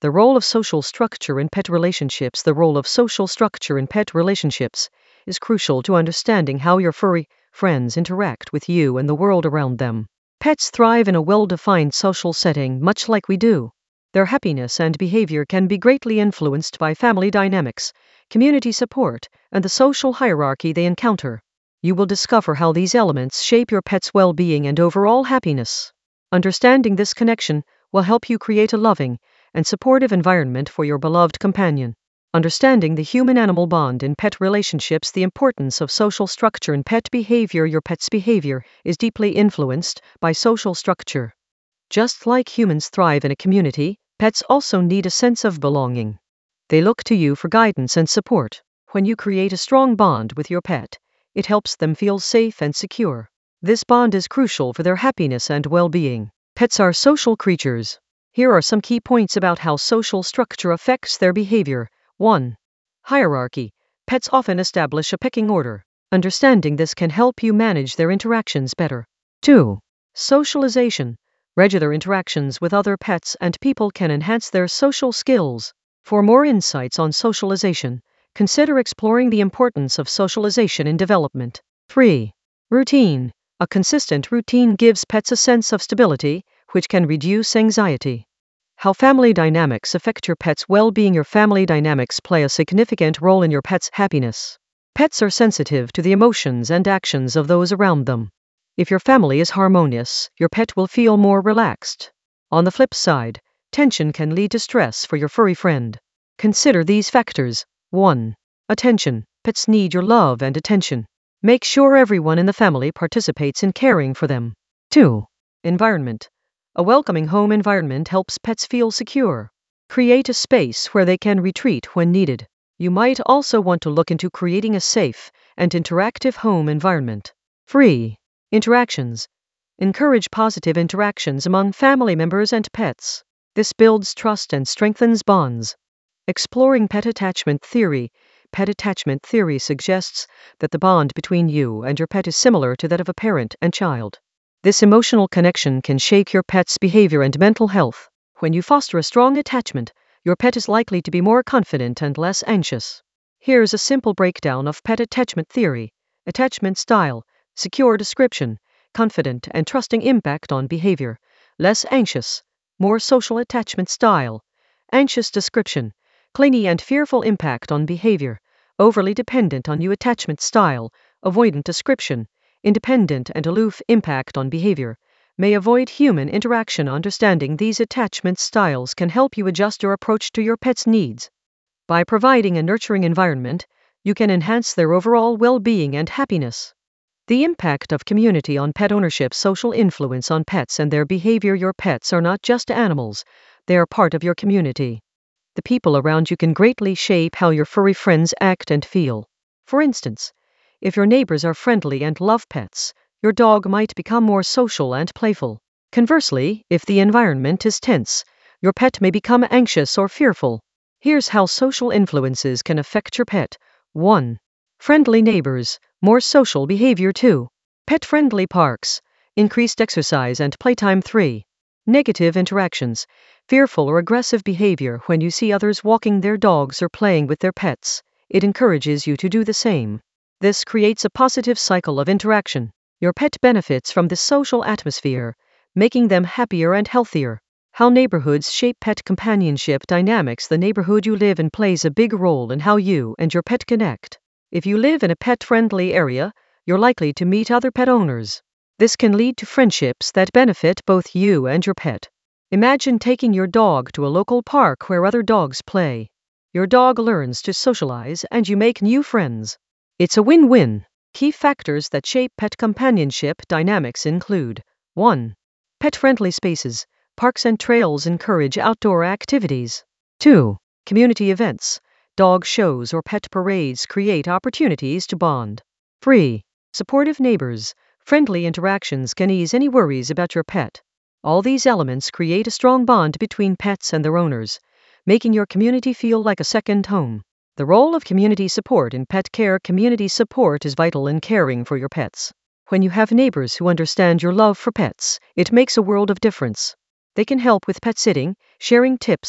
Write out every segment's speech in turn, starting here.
The role of social structure in pet relationships. The role of social structure in pet relationships is crucial to understanding how your furry friends interact with you and the world around them. Pets thrive in a well-defined social setting, much like we do. Their happiness and behavior can be greatly influenced by family dynamics, community support, and the social hierarchy they encounter. You will discover how these elements shape your pet's well-being and overall happiness. Understanding this connection will help you create a loving and supportive environment for your beloved companion. Understanding the human-animal bond in pet relationships. The importance of social structure in pet behavior. Your pet's behavior is deeply influenced by social structure. Just like humans thrive in a community, pets also need a sense of belonging. They look to you for guidance and support. When you create a strong bond with your pet, it helps them feel safe and secure. This bond is crucial for their happiness and well-being. Pets are social creatures. Here are some key points about how social structure affects their behavior. 1. Hierarchy. Pets often establish a pecking order. Understanding this can help you manage their interactions better. 2. Socialization. Regular interactions with other pets and people can enhance their social skills. For more insights on socialization, consider exploring the importance of socialization in development. 3. Routine. A consistent routine gives pets a sense of stability, which can reduce anxiety. How family dynamics affect your pet's well-being. Your family dynamics play a significant role in your pet's happiness. Pets are sensitive to the emotions and actions of those around them. If your family is harmonious, your pet will feel more relaxed. On the flip side, tension can lead to stress for your furry friend. Consider these factors. 1. Attention. Pets need your love and attention. Make sure everyone in the family participates in caring for them. 2. Environment. A welcoming home environment helps pets feel secure. Create a space where they can retreat when needed. You might also want to look into creating a safe and interactive home environment. 3. Interactions. Encourage positive interactions among family members and pets. This builds trust and strengthens bonds. Exploring pet attachment theory. Pet attachment theory suggests that the bond between you and your pet is similar to that of a parent and child. This emotional connection can shape your pet's behavior and mental health. When you foster a strong attachment, your pet is likely to be more confident and less anxious. Here's a simple breakdown of pet attachment theory. Attachment style. Secure description. Confident and trusting impact on behavior. Less anxious. More social attachment style. Anxious description. Clingy and fearful impact on behavior. Overly dependent on you attachment style. Avoidant description. Independent and aloof impact on behavior. May avoid human interaction. Understanding these attachment styles can help you adjust your approach to your pet's needs. By providing a nurturing environment, you can enhance their overall well-being and happiness. The impact of community on pet ownership. Social influence on pets and their behavior. Your pets are not just animals, they are part of your community. The people around you can greatly shape how your furry friends act and feel. For instance, if your neighbors are friendly and love pets, your dog might become more social and playful. Conversely, if the environment is tense, your pet may become anxious or fearful. Here's how social influences can affect your pet. 1. Friendly neighbors. More social behavior. 2. Pet-friendly parks. Increased exercise and playtime. 3. Negative interactions. Fearful or aggressive behavior. When you see others walking their dogs or playing with their pets, it encourages you to do the same. This creates a positive cycle of interaction. Your pet benefits from this social atmosphere, making them happier and healthier. How neighborhoods shape pet companionship dynamics. The neighborhood you live in plays a big role in how you and your pet connect. If you live in a pet-friendly area, you're likely to meet other pet owners. This can lead to friendships that benefit both you and your pet. Imagine taking your dog to a local park where other dogs play. Your dog learns to socialize and you make new friends. It's a win-win. Key factors that shape pet companionship dynamics include 1. Pet-friendly spaces. Parks and trails encourage outdoor activities. 2. Community events. Dog shows or pet parades create opportunities to bond. 3. Supportive neighbors. Friendly interactions can ease any worries about your pet. All these elements create a strong bond between pets and their owners, making your community feel like a second home. The role of community support in pet care. Community support is vital in caring for your pets. When you have neighbors who understand your love for pets, it makes a world of difference. They can help with pet sitting, sharing tips,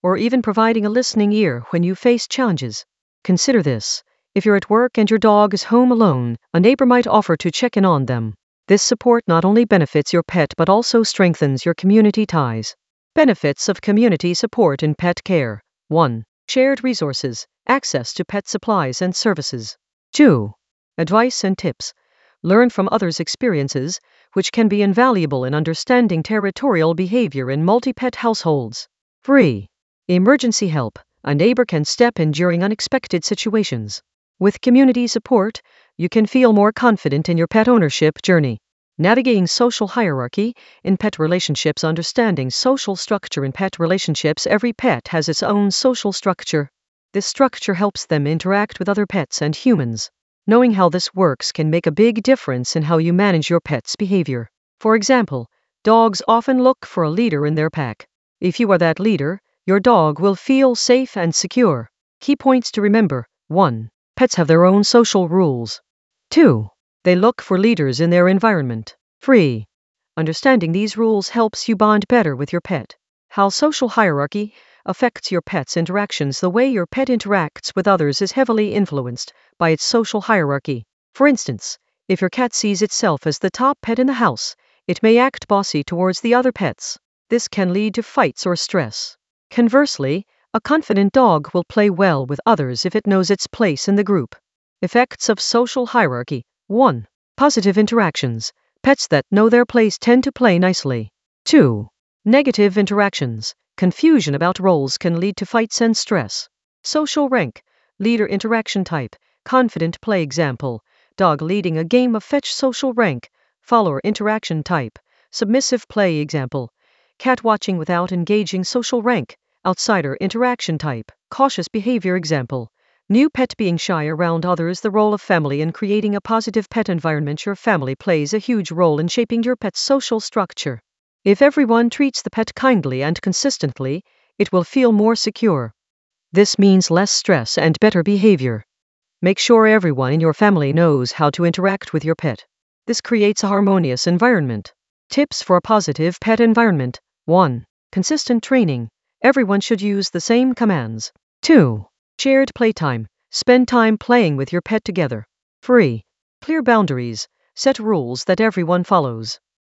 or even providing a listening ear when you face challenges. Consider this. If you're at work and your dog is home alone, a neighbor might offer to check in on them. This support not only benefits your pet but also strengthens your community ties. Benefits of community support in pet care. 1. Shared resources, access to pet supplies and services. 2. Advice and tips. Learn from others' experiences, which can be invaluable in understanding territorial behavior in multi-pet households. 3. Emergency help. A neighbor can step in during unexpected situations. With community support, you can feel more confident in your pet ownership journey. Navigating social hierarchy in pet relationships. Understanding social structure in pet relationships. Every pet has its own social structure. This structure helps them interact with other pets and humans. Knowing how this works can make a big difference in how you manage your pet's behavior. For example, dogs often look for a leader in their pack. If you are that leader, your dog will feel safe and secure. Key points to remember. 1. Pets have their own social rules. 2. They look for leaders in their environment. 3. Understanding these rules helps you bond better with your pet. How social hierarchy affects your pet's interactions. The way your pet interacts with others is heavily influenced by its social hierarchy. For instance, if your cat sees itself as the top pet in the house, it may act bossy towards the other pets. This can lead to fights or stress. Conversely, a confident dog will play well with others if it knows its place in the group. Effects of social hierarchy. 1. Positive interactions. Pets that know their place tend to play nicely. 2. Negative interactions. Confusion about roles can lead to fights and stress. Social rank. Leader interaction type. Confident play. Example. Dog leading a game of fetch. Social rank. Follower interaction type. Submissive play. Example. Cat watching without engaging. Social rank. Outsider interaction type. Cautious behavior. Example. New pet being shy around others. The role of family in creating a positive pet environment. Your family plays a huge role in shaping your pet's social structure. If everyone treats the pet kindly and consistently, it will feel more secure. This means less stress and better behavior. Make sure everyone in your family knows how to interact with your pet. This creates a harmonious environment. Tips for a positive pet environment. 1. Consistent training. Everyone should use the same commands. 2. Shared playtime. Spend time playing with your pet together. 3. Clear boundaries. Set rules that everyone follows.